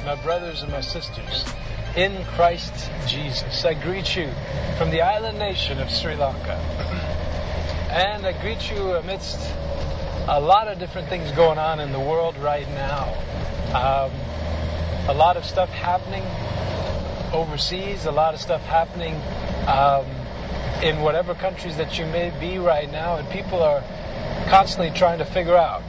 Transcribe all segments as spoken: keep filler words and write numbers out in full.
my brothers and my sisters, in Christ Jesus. I greet you from the island nation of Sri Lanka. And I greet you amidst a lot of different things going on in the world right now. Um, a lot of stuff happening overseas, a lot of stuff happening um, in whatever countries that you may be right now, and people are constantly trying to figure out,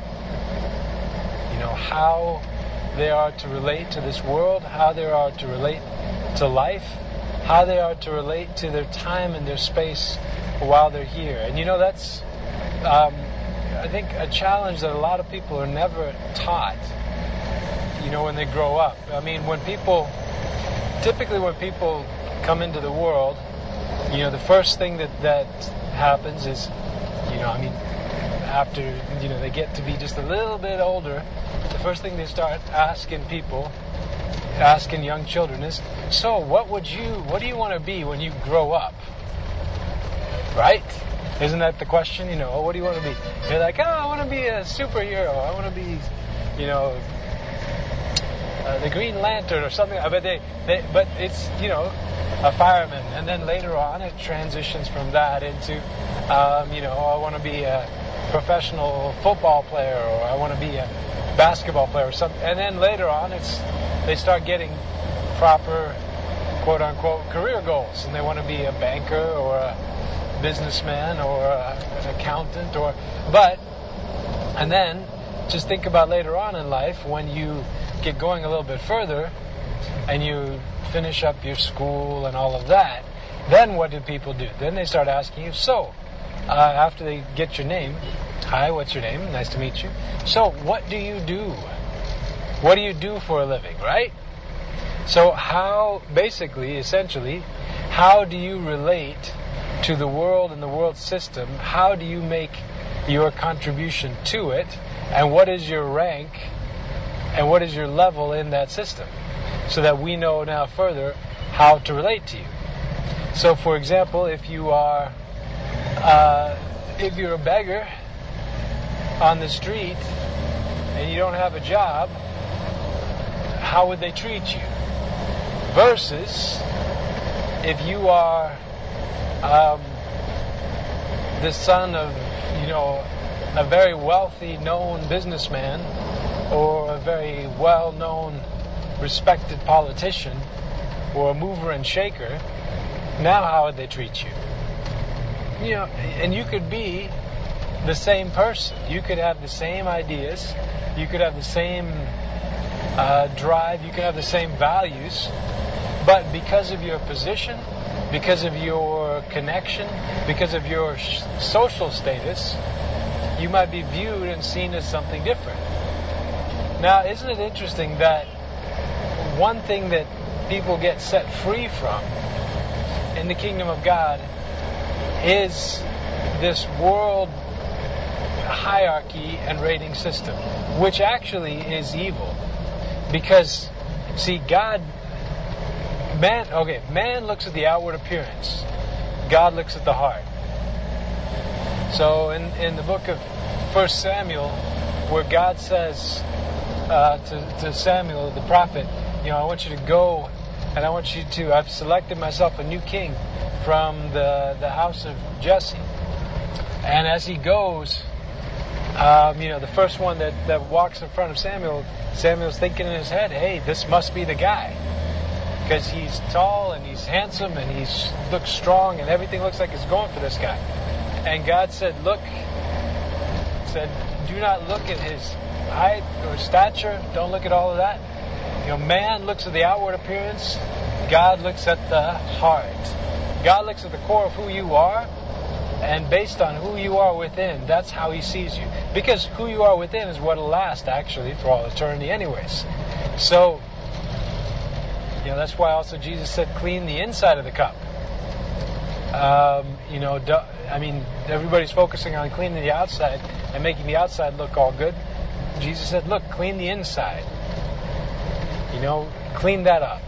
you know, how they are to relate to this world, how they are to relate to life, how they are to relate to their time and their space while they're here. And you know, that's um, I think a challenge that a lot of people are never taught, you know, when they grow up. I mean, when people typically when people come into the world, you know, the first thing that that happens is, you know, I mean, after, you know, they get to be just a little bit older, the first thing they start asking people, asking young children is, so what would you, what do you want to be when you grow up? Right? Isn't that the question? You know, what do you want to be? They're like, oh, I want to be a superhero. I want to be, you know, uh, the Green Lantern or something. But they, they, but it's, you know, a fireman. And then later on, it transitions from that into, um, you know, I want to be a professional football player, or I want to be a basketball player or something. And then later on, it's they start getting proper, quote unquote, career goals, and they want to be a banker or a businessman or a, an accountant, or but and then just think about later on in life when you get going a little bit further and you finish up your school and all of that. Then what do people do? Then they start asking you, so uh, after they get your name, hi, what's your name? Nice to meet you. So what do you do? What do you do for a living, right? So how, basically, essentially, how do you relate to the world and the world system? How do you make your contribution to it? And what is your rank? And what is your level in that system? So that we know now further how to relate to you. So, for example, if you are, uh, if you're a beggar on the street and you don't have a job, how would they treat you? Versus if you are um, the son of, you know, a very wealthy, known businessman or a very well-known, respected politician or a mover and shaker, now how would they treat you? You know, and you could be the same person. You could have the same ideas. You could have the same uh, drive. You could have the same values. But because of your position, because of your connection, because of your sh- social status, you might be viewed and seen as something different. Now, isn't it interesting that one thing that people get set free from in the kingdom of God is this world hierarchy and rating system, which actually is evil. Because, see, God, man, okay, man looks at the outward appearance. God looks at the heart. So in, in the book of First Samuel, where God says uh, to, to Samuel, the prophet, you know, I want you to go and I want you to, I've selected myself a new king from the, the house of Jesse. And as he goes, um, you know, the first one that, that walks in front of Samuel, Samuel's thinking in his head, hey, this must be the guy. Because he's tall and he's handsome and he looks strong and everything looks like it's going for this guy. And God said, look, said, do not look at his height or stature. Don't look at all of that. You know, man looks at the outward appearance. God looks at the heart. God looks at the core of who you are, and based on who you are within, that's how he sees you. Because who you are within is what will last, actually, for all eternity anyways. So, you know, that's why also Jesus said, clean the inside of the cup. Um, you know, do, I mean, everybody's focusing on cleaning the outside and making the outside look all good. Jesus said, look, clean the inside. You know, clean that up.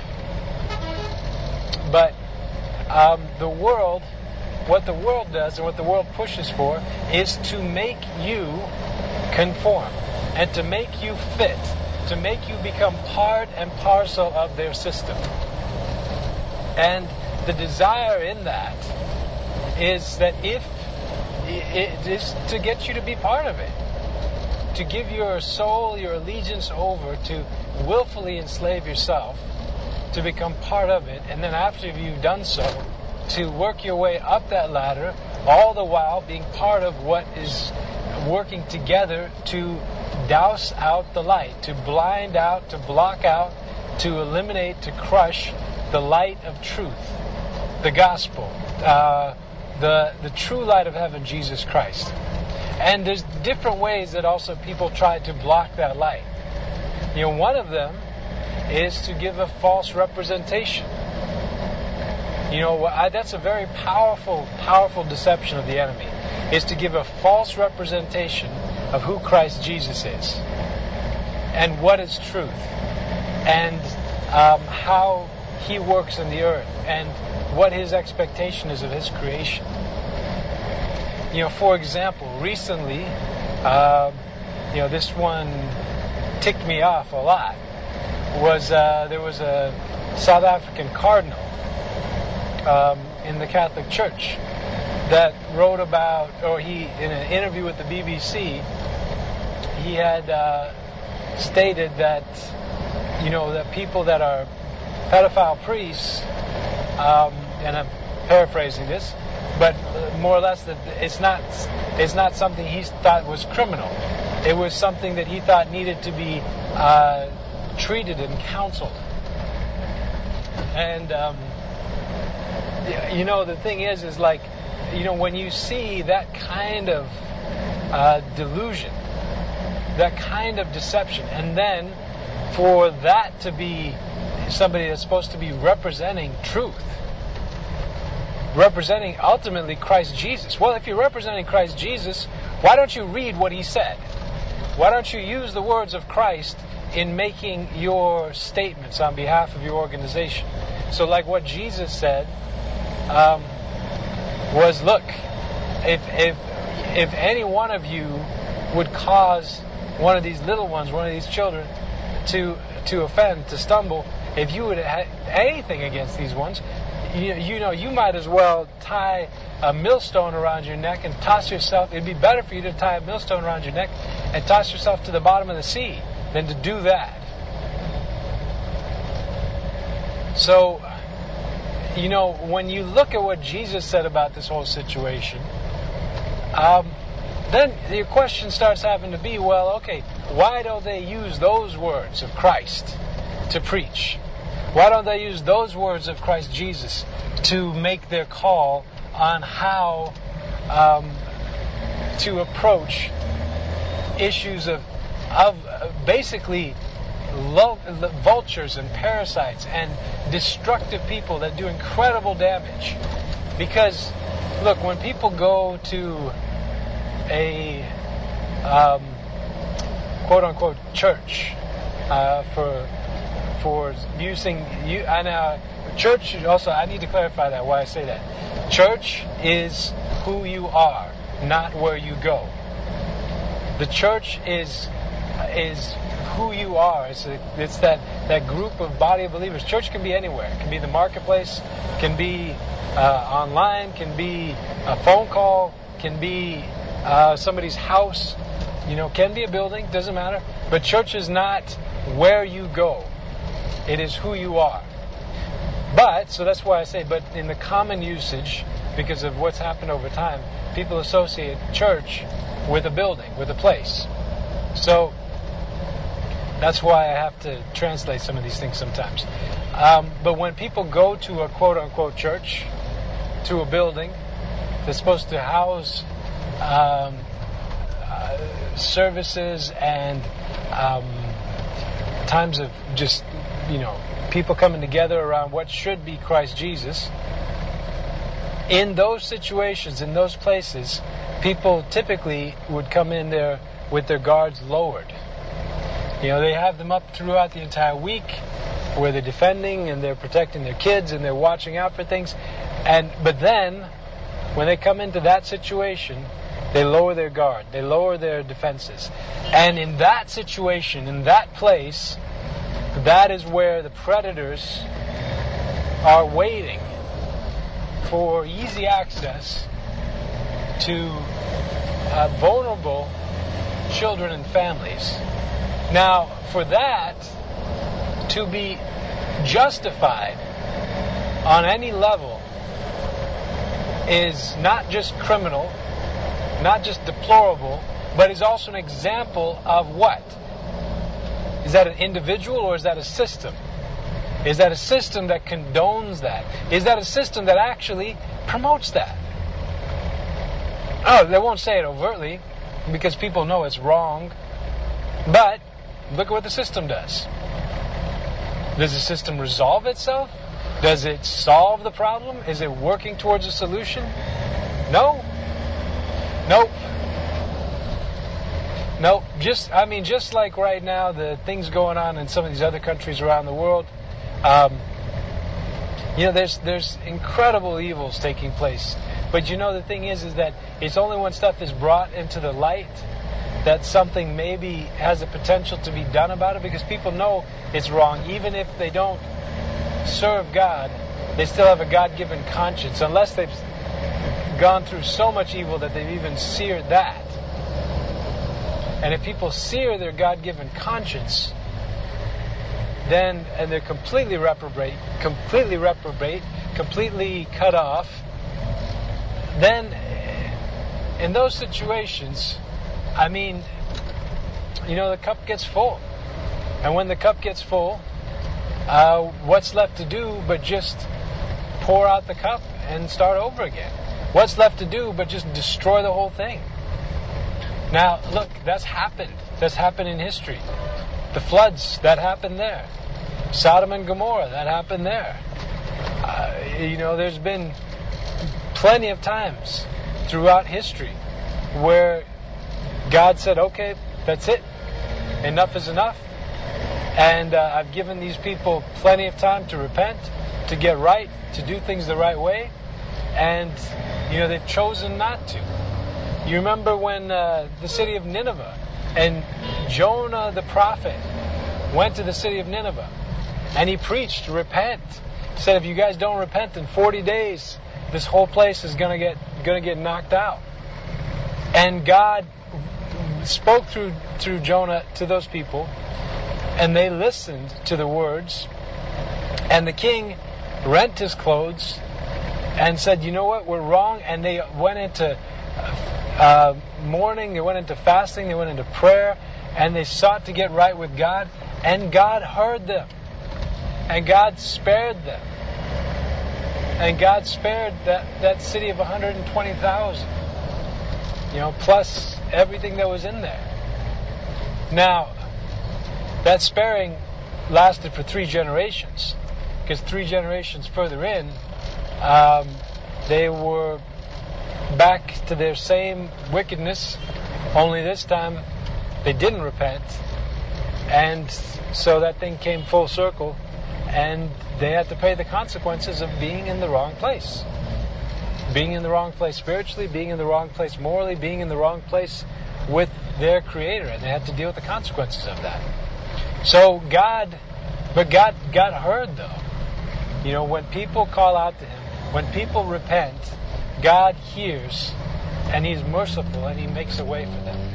But um, the world, what the world does and what the world pushes for is to make you conform and to make you fit to make you become part and parcel of their system. And the desire in that is that if it is to get you to be part of it, to give your soul, your allegiance over, to willfully enslave yourself, to become part of it, and then after you've done so, to work your way up that ladder, all the while being part of what is working together to douse out the light, to blind out, to block out, to eliminate, to crush the light of truth, the gospel, uh, the the true light of heaven, Jesus Christ. And there's different ways that also people try to block that light. You know, one of them is to give a false representation. You know, I, that's a very powerful, powerful deception of the enemy, is to give a false representation of who Christ Jesus is and what is truth and um, how He works in the earth and what His expectation is of His creation. You know, for example, recently, uh, you know, this one ticked me off a lot. Was uh, there was a South African cardinal um, in the Catholic Church that wrote about, or he, in an interview with the B B C, he had uh, stated that, you know, that people that are pedophile priests, um, and I'm paraphrasing this, but more or less that it's not it's not something he thought was criminal. It was something that he thought needed to be uh, treated and counseled. And um, you know, the thing is, is like, you know, when you see that kind of uh, delusion, that kind of deception, and then for that to be somebody that's supposed to be representing truth, representing ultimately Christ Jesus. Well, if you're representing Christ Jesus, why don't you read what He said? Why don't you use the words of Christ in making your statements on behalf of your organization? So like what Jesus said um, was, look, if, if, if any one of you would cause one of these little ones, one of these children, to to offend, to stumble, if you would have anything against these ones, you, you know, you might as well tie a millstone around your neck and toss yourself. It'd be better for you to tie a millstone around your neck and toss yourself to the bottom of the sea than to do that. So, you know, when you look at what Jesus said about this whole situation, um, then your question starts having to be, well, okay, why don't they use those words of Christ to preach? Why don't they use those words of Christ Jesus to make their call on how um, to approach issues of of basically lo- vultures and parasites and destructive people that do incredible damage? Because, look, when people go to a um, quote-unquote church uh, for for using you and uh, church also, I need to clarify that, why I say that. Church is who you are, not where you go. The church is is who you are. It's a, it's that, that group of body of believers. Church can be anywhere. It can be the marketplace, can be uh, online, can be a phone call, can be uh, somebody's house, you know, can be a building, doesn't matter. But church is not where you go. It is who you are. But, so that's why I say, but in the common usage, because of what's happened over time, people associate church with a building, with a place. So, that's why I have to translate some of these things sometimes. Um, but when people go to a quote-unquote church, to a building that's supposed to house um, uh, services and um, times of just, you know, people coming together around what should be Christ Jesus, in those situations, in those places, people typically would come in there with their guards lowered. You know, they have them up throughout the entire week where they're defending and they're protecting their kids and they're watching out for things. And but then, when they come into that situation, They lower their guard. They lower their defenses. And in that situation, in that place, that is where the predators are waiting for easy access to uh, vulnerable children and families. Now, for that to be justified on any level is not just criminal, not just deplorable, but is also an example of what? Is that an individual or is that a system? Is that a system that condones that? Is that a system that actually promotes that? Oh, they won't say it overtly because people know it's wrong. But look at what the system does. Does the system resolve itself? Does it solve the problem? Is it working towards a solution? No. Nope. Nope. Just, I mean, just like right now, the things going on in some of these other countries around the world, um, you know, there's there's incredible evils taking place. But you know, the thing is, is that it's only when stuff is brought into the light that something maybe has the potential to be done about it, because people know it's wrong. Even if they don't serve God, they still have a God-given conscience, unless they've gone through so much evil that they've even seared that. And if people sear their God-given conscience, then, and they're completely reprobate, completely reprobate, completely cut off, then in those situations, I mean, you know, the cup gets full. And when the cup gets full, uh, what's left to do but just pour out the cup and start over again? What's left to do but just destroy the whole thing? Now, look, that's happened. That's happened in history. The floods, that happened there. Sodom and Gomorrah, that happened there. Uh, you know, there's been plenty of times throughout history where God said, okay, that's it. Enough is enough. And uh, I've given these people plenty of time to repent, to get right, to do things the right way. And, you know, they've chosen not to. You remember when uh, the city of Nineveh and Jonah the prophet went to the city of Nineveh and he preached, repent. He said, if you guys don't repent in forty days, this whole place is going to get going to get knocked out. And God spoke through through Jonah to those people, and they listened to the words. And the king rent his clothes and said, you know what, we're wrong. And they went into uh, mourning, they went into fasting, they went into prayer, and they sought to get right with God. And God heard them. And God spared them. And God spared that, that city of one hundred twenty thousand. You know, plus everything that was in there. Now, that sparing lasted for three generations. Because three generations further in, um, they were back to their same wickedness, only this time they didn't repent. And so that thing came full circle, and they had to pay the consequences of being in the wrong place. Being in the wrong place spiritually, being in the wrong place morally, being in the wrong place with their Creator, and they had to deal with the consequences of that. So God, but God, God heard though. You know, when people call out to Him, when people repent, God hears, and He's merciful, and He makes a way for them.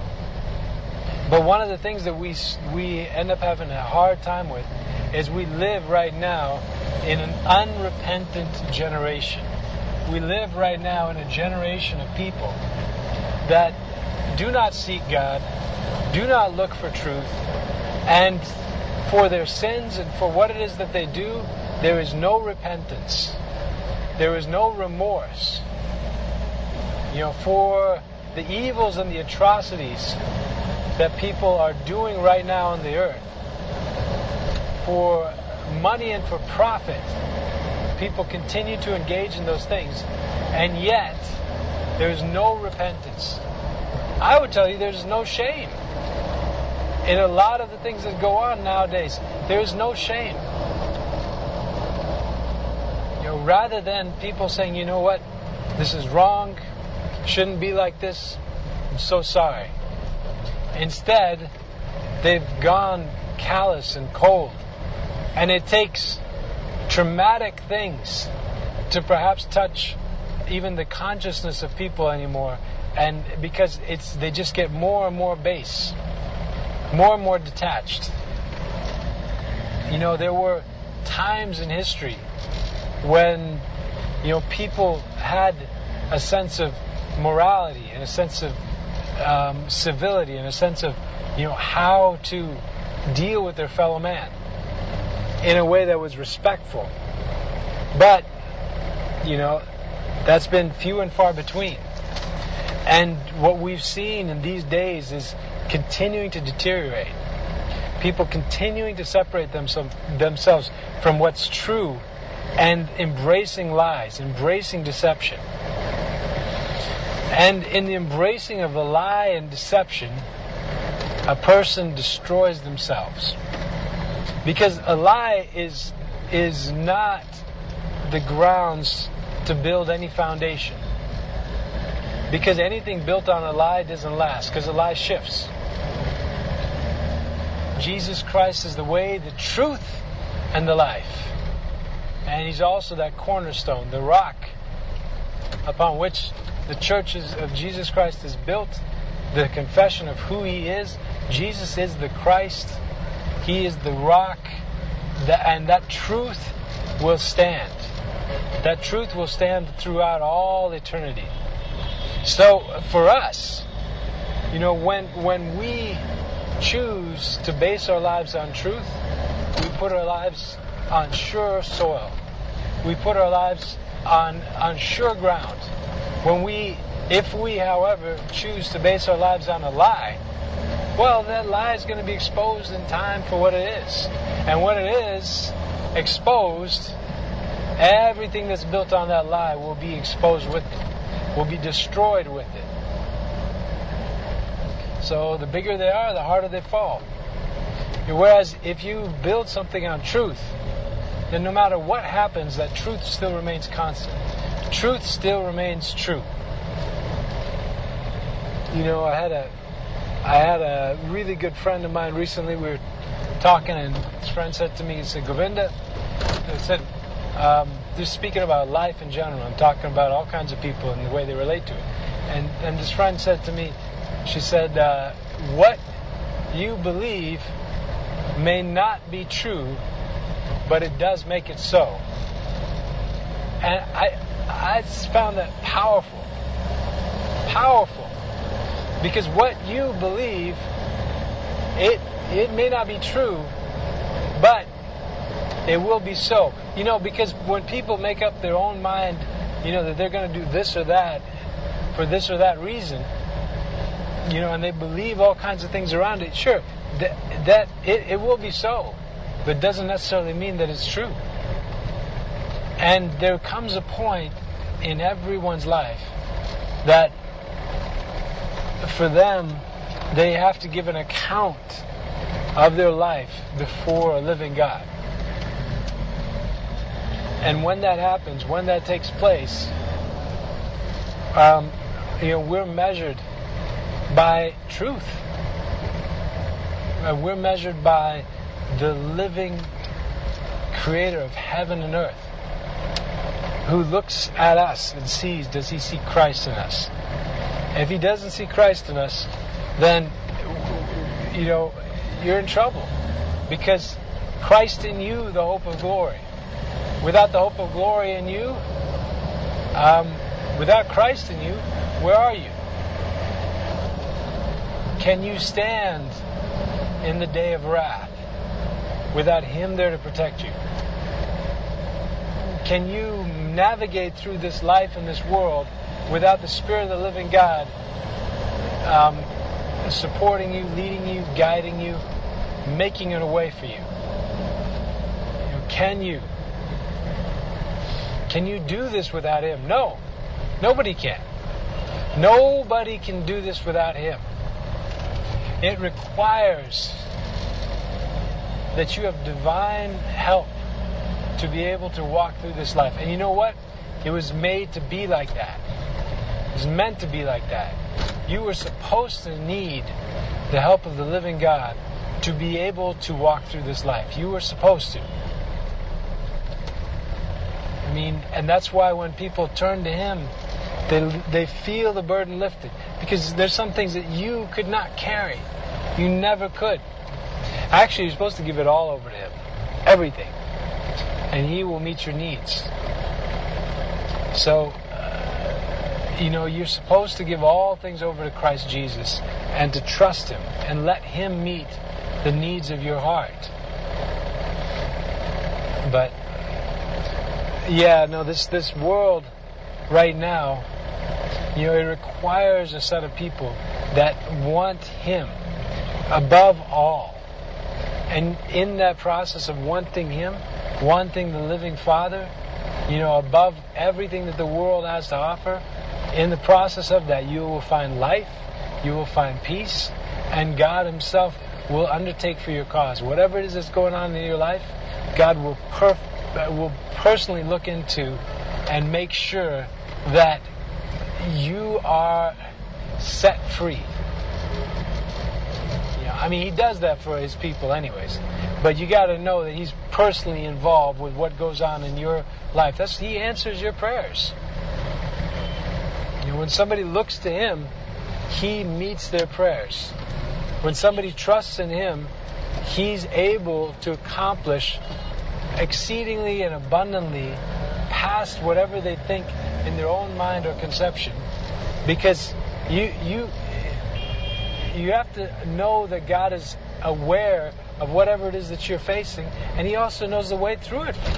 But one of the things that we we end up having a hard time with is we live right now in an unrepentant generation. We live right now in a generation of people that do not seek God, do not look for truth, and for their sins and for what it is that they do, there is no repentance. There is no remorse. You know, for the evils and the atrocities that people are doing right now on the earth, for money and for profit, people continue to engage in those things, and yet there is no repentance. I would tell you there's no shame. In a lot of the things that go on nowadays, there is no shame. You know, rather than people saying, you know what, this is wrong, shouldn't be like this. I'm so sorry. Instead, they've gone callous and cold. And it takes traumatic things to perhaps touch even the consciousness of people anymore. And because it's they just get more and more base, more and more detached. You know, there were times in history when, you know, people had a sense of morality and a sense of um, civility and a sense of, you know, how to deal with their fellow man in a way that was respectful. But, you know, that's been few and far between. And what we've seen in these days is continuing to deteriorate. People continuing to separate themselves themselves from what's true and embracing lies, embracing deception. And in the embracing of the lie and deception, a person destroys themselves. Because a lie is is not the grounds to build any foundation. Because anything built on a lie doesn't last, because a lie shifts. Jesus Christ is the way, the truth, and the life. And He's also that cornerstone, the rock upon which the church of Jesus Christ is built, the confession of who He is. Jesus is the Christ. He is the rock, and that truth will stand. That truth will stand throughout all eternity. So for us, you know, when when we choose to base our lives on truth, we put our lives on sure soil. We put our lives on on sure ground. When we, if we, however, choose to base our lives on a lie, well, that lie is going to be exposed in time for what it is. And when it is exposed, everything that's built on that lie will be exposed with it, will be destroyed with it. So the bigger they are, the harder they fall. Whereas if you build something on truth, then no matter what happens, that truth still remains constant. Truth still remains true. You know, I had a I had a really good friend of mine recently. We were talking, and his friend said to me, he said, Govinda, he said, um, just speaking about life in general, I'm talking about all kinds of people and the way they relate to it. And, and this friend said to me, she said, uh, what you believe may not be true, but it does make it so. And I I found that powerful. Powerful. Because what you believe, it it may not be true, but it will be so. You know, because when people make up their own mind, you know, that they're going to do this or that for this or that reason, you know, and they believe all kinds of things around it, sure, that, that it, it will be so, but it doesn't necessarily mean that it's true. And there comes a point in everyone's life that for them, they have to give an account of their life before a living God. And when that happens, when that takes place, um, you know, we're measured by truth. Uh, we're measured by the living Creator of heaven and earth, who looks at us and sees, does He see Christ in us? If He doesn't see Christ in us, then, you know, you're in trouble. Because Christ in you, the hope of glory. Without the hope of glory in you, um, without Christ in you, where are you? Can you stand in the day of wrath without Him there to protect you? Can you navigate through this life and this world without the Spirit of the living God um, supporting you, leading you, guiding you, making it a way for you? You know, can you? Can you do this without Him? No. Nobody can. Nobody can do this without Him. It requires that you have divine help to be able to walk through this life. And you know what? It was made to be like that. was meant to be like that. You were supposed to need the help of the living God to be able to walk through this life. You were supposed to. I mean, and that's why when people turn to Him, they they feel the burden lifted. Because there's some things that you could not carry. You never could. Actually, you're supposed to give it all over to Him. Everything. And He will meet your needs. So, uh, you know, you're supposed to give all things over to Christ Jesus and to trust Him and let Him meet the needs of your heart. But, yeah, no, this, this world right now, you know, it requires a set of people that want Him above all. And in that process of wanting Him, wanting the living Father, you know, above everything that the world has to offer, in the process of that, you will find life, you will find peace, and God Himself will undertake for your cause. Whatever it is that's going on in your life, God will perf- will personally look into and make sure that you are set free. I mean, He does that for His people anyways. But you got to know that He's personally involved with what goes on in your life. That's He answers your prayers. You know, when somebody looks to Him, He meets their prayers. When somebody trusts in Him, He's able to accomplish exceedingly and abundantly past whatever they think in their own mind or conception. Because you you you have to know that God is aware of whatever it is that you're facing, and He also knows the way through it for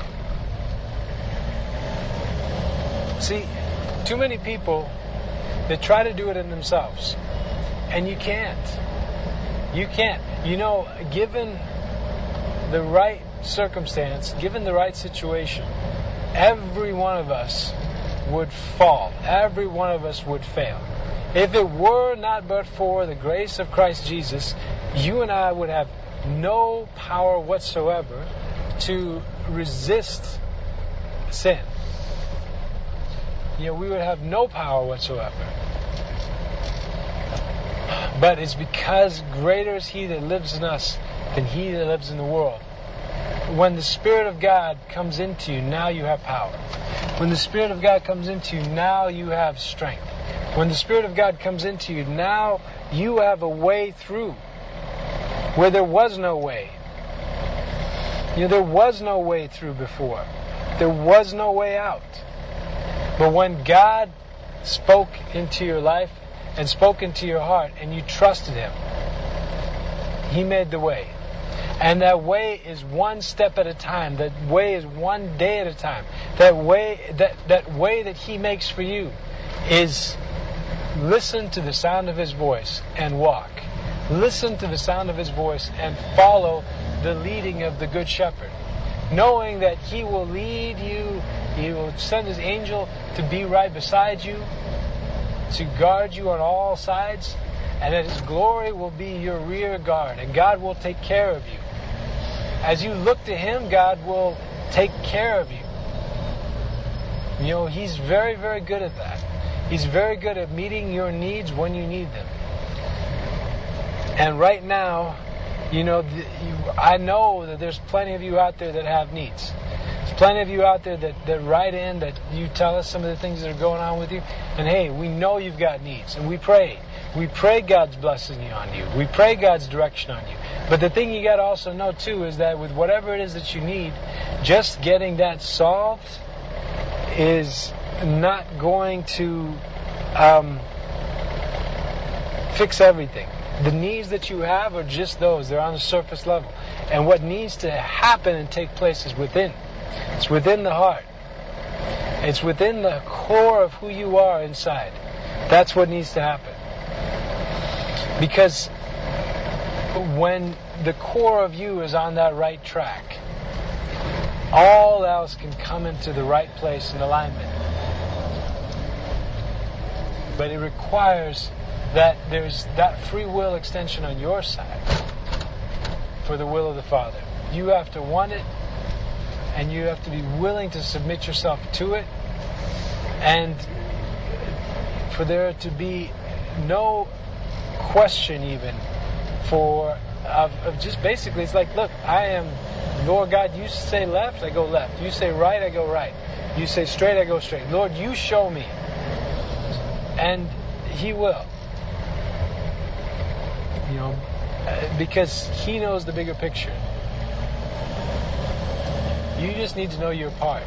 you. See, too many people, they try to do it in themselves, and you can't. You can't. You know, given the right circumstance, given the right situation, every one of us would fall. Every one of us would fail. If it were not but for the grace of Christ Jesus, you and I would have no power whatsoever to resist sin. You know, we would have no power whatsoever. But it's because greater is He that lives in us than he that lives in the world. When the Spirit of God comes into you, now you have power. When the Spirit of God comes into you, now you have strength. When the Spirit of God comes into you, now you have a way through where there was no way. You know, there was no way through before. There was no way out. But when God spoke into your life and spoke into your heart and you trusted Him, He made the way. And that way is one step at a time. That way is one day at a time. That way that, that way that He makes for you is listen to the sound of His voice and walk. Listen to the sound of His voice and follow the leading of the Good Shepherd. Knowing that He will lead you, He will send His angel to be right beside you, to guard you on all sides, and that His glory will be your rear guard, and God will take care of you. As you look to Him, God will take care of you. You know, He's very, very good at that. He's very good at meeting your needs when you need them. And right now, you know, the, you, I know that there's plenty of you out there that have needs. There's plenty of you out there that, that write in, that you tell us some of the things that are going on with you. And hey, we know you've got needs, and we pray. We pray God's blessing on you. We pray God's direction on you. But the thing you got to also know too is that with whatever it is that you need, just getting that solved is not going to um, fix everything. The needs that you have are just those. They're on the surface level. And what needs to happen and take place is within. It's within the heart. It's within the core of who you are inside. That's what needs to happen. Because when the core of you is on that right track, all else can come into the right place in alignment. But it requires that there's that free will extension on your side for the will of the Father. You have to want it, and you have to be willing to submit yourself to it. And for there to be no question even for of, of just basically, it's like, look, I am Lord God. You say left, I go left. You say right, I go right. You say straight, I go straight. Lord, you show me. And He will. You know, because He knows the bigger picture. You just need to know your part.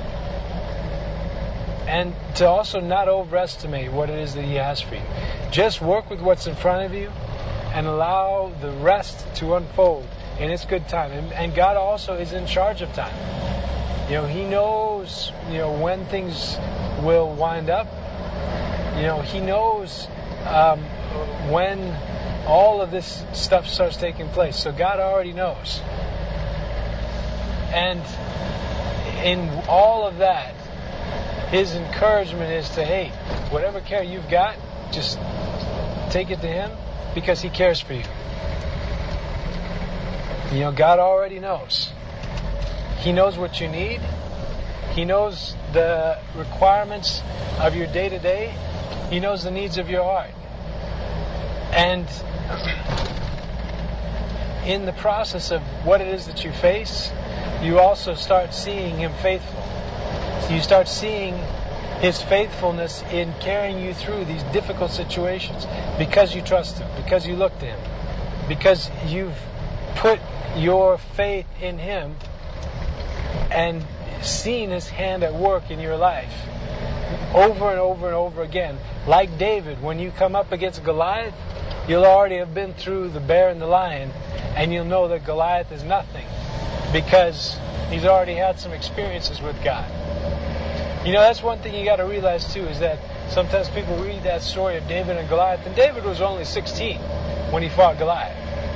And to also not overestimate what it is that He has for you. Just work with what's in front of you and allow the rest to unfold in its good time. And, and God also is in charge of time. You know, He knows, you know, when things will wind up. You know, He knows um, when all of this stuff starts taking place. So God already knows. And in all of that, His encouragement is to, hey, whatever care you've got, just take it to Him because He cares for you. You know, God already knows. He knows what you need. He knows the requirements of your day-to-day. He knows the needs of your heart. And in the process of what it is that you face, you also start seeing Him faithful. So you start seeing His faithfulness in carrying you through these difficult situations because you trust Him, because you look to Him, because you've put your faith in Him and seen His hand at work in your life over and over and over again. Like David, when you come up against Goliath, you'll already have been through the bear and the lion, and you'll know that Goliath is nothing because he's already had some experiences with God. You know, that's one thing you got to realize too, is that sometimes people read that story of David and Goliath, and David was only sixteen when he fought Goliath.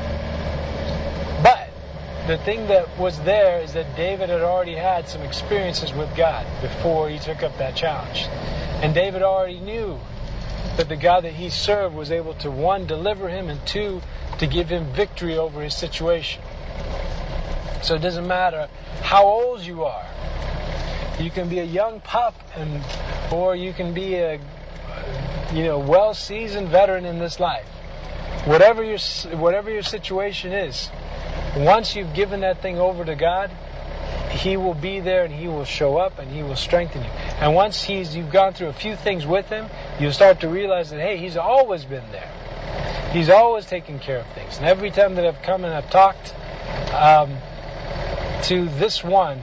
But the thing that was there is that David had already had some experiences with God before he took up that challenge. And David already knew that the God that he served was able to, one, deliver him, and two, to give him victory over his situation. So it doesn't matter how old you are. You can be a young pup, and or you can be a you know well-seasoned veteran in this life. Whatever your whatever your situation is, once you've given that thing over to God, He will be there and He will show up and He will strengthen you. And once He's you've gone through a few things with Him, you'll start to realize that, hey, He's always been there. He's always taken care of things. And every time that I've come and I've talked um, to this one,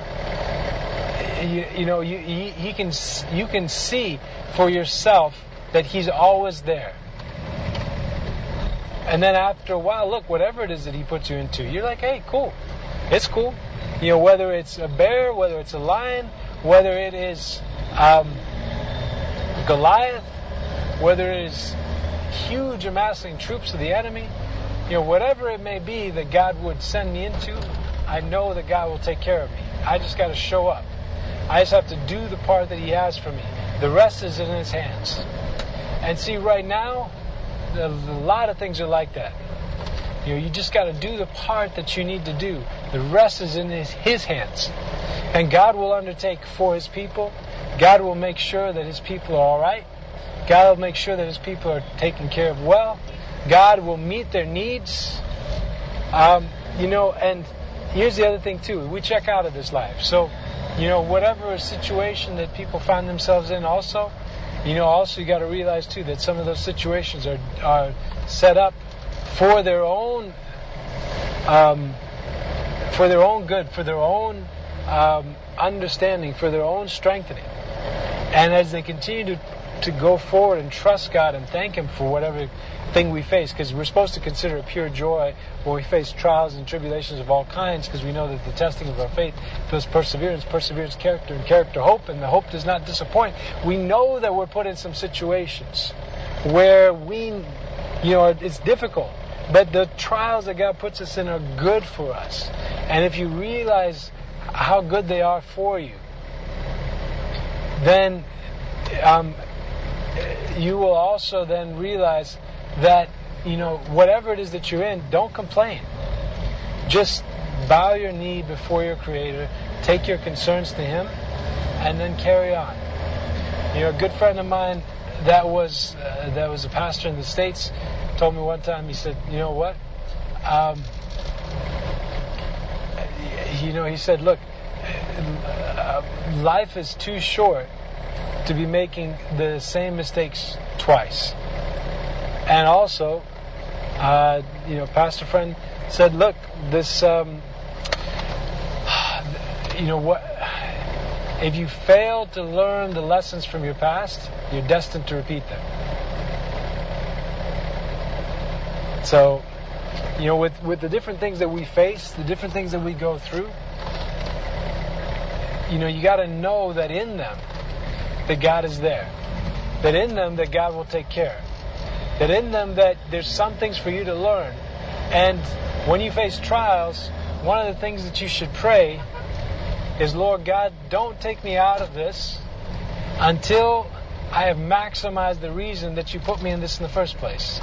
you, you know, you, he, he can you can see for yourself that He's always there. And then after a while, look, whatever it is that He puts you into, you're like, hey, cool. It's cool. You know, whether it's a bear, whether it's a lion, whether it is um, Goliath, whether it is huge amassing troops of the enemy, you know, whatever it may be that God would send me into, I know that God will take care of me. I just got to show up. I just have to do the part that He has for me. The rest is in His hands. And see, right now, a lot of things are like that. You know, you just got to do the part that you need to do. The rest is in his, his hands. And God will undertake for His people. God will make sure that His people are all right. God will make sure that His people are taken care of well. God will meet their needs. Um, you know, and here's the other thing too. We check out of this life. So, you know, whatever situation that people find themselves in also, you know, also you got to realize too that some of those situations are are set up for their own um, for their own good, for their own um, understanding, for their own strengthening. And as they continue to to go forward and trust God and thank Him for whatever thing we face, because we're supposed to consider it pure joy when we face trials and tribulations of all kinds, because we know that the testing of our faith builds perseverance, perseverance character, and character hope, and the hope does not disappoint. We know that we're put in some situations where we, you know, it's difficult, but the trials that God puts us in are good for us. And if you realize how good they are for you, then um, you will also then realize that, you know, whatever it is that you're in, don't complain. Just bow your knee before your Creator, take your concerns to Him, and then carry on. You know, a good friend of mine that was uh, that was a pastor in the States told me one time. He said, "You know what? Um, you know," he said, "Look, uh, life is too short to be making the same mistakes twice." And also, uh, you know, pastor friend said, "Look, this, um, you know what? If you fail to learn the lessons from your past, you're destined to repeat them." So, you know, with, with the different things that we face, the different things that we go through, you know, you got to know that in them, that God is there. That in them, that God will take care. That in them, that there's some things for you to learn. And when you face trials, one of the things that you should pray is, "Lord God, don't take me out of this until I have maximized the reason that you put me in this in the first place."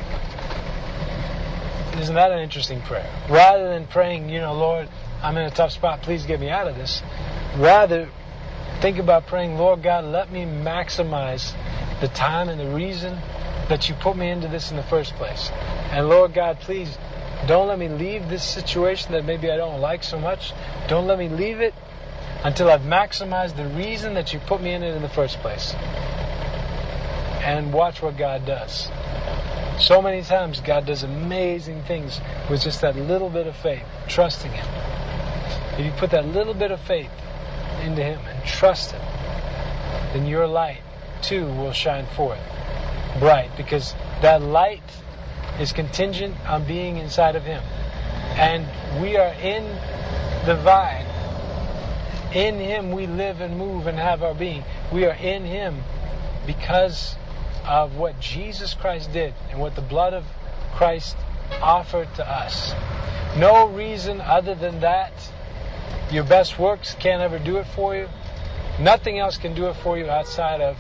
Isn't that an interesting prayer? Rather than praying, you know, "Lord, I'm in a tough spot, please get me out of this." Rather, think about praying, "Lord God, let me maximize the time and the reason that you put me into this in the first place. And Lord God, please don't let me leave this situation that maybe I don't like so much. Don't let me leave it until I've maximized the reason that you put me in it in the first place." And watch what God does. So many times God does amazing things with just that little bit of faith, trusting Him. If you put that little bit of faith into Him and trust Him, then your light too will shine forth bright, because that light is contingent on being inside of Him. And we are in the vine. In Him we live and move and have our being. We are in Him because of what Jesus Christ did and what the blood of Christ offered to us. No reason other than that. Your best works can't ever do it for you. Nothing else can do it for you outside of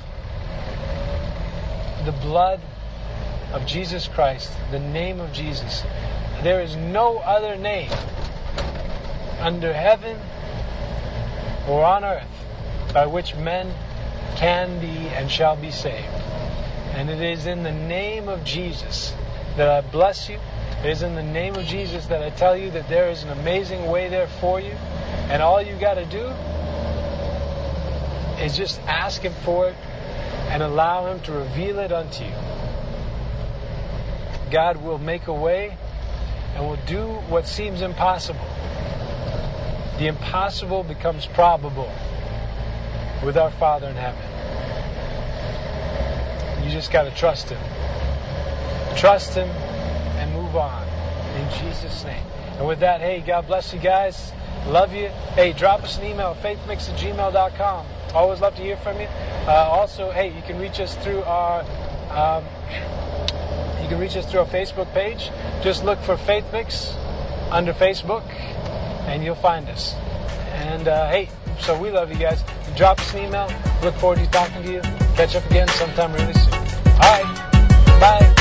the blood of Jesus Christ, the name of Jesus. There is no other name under heaven or on earth by which men can be and shall be saved. And it is in the name of Jesus that I bless you. It is in the name of Jesus that I tell you that there is an amazing way there for you. And all you got to do is just ask Him for it and allow Him to reveal it unto you. God will make a way and will do what seems impossible. The impossible becomes probable with our Father in heaven. You just got to trust Him. Trust Him and move on. In Jesus' name. And with that, hey, God bless you guys. Love you. Hey, drop us an email, faithmix at gmail dot com. Always love to hear from you. Uh, also, hey, you can reach us through our um, you can reach us through our Facebook page. Just look for FaithMix under Facebook, and you'll find us. And uh, hey, so we love you guys. Drop us an email. Look forward to talking to you. Catch up again sometime really soon. All right. Bye.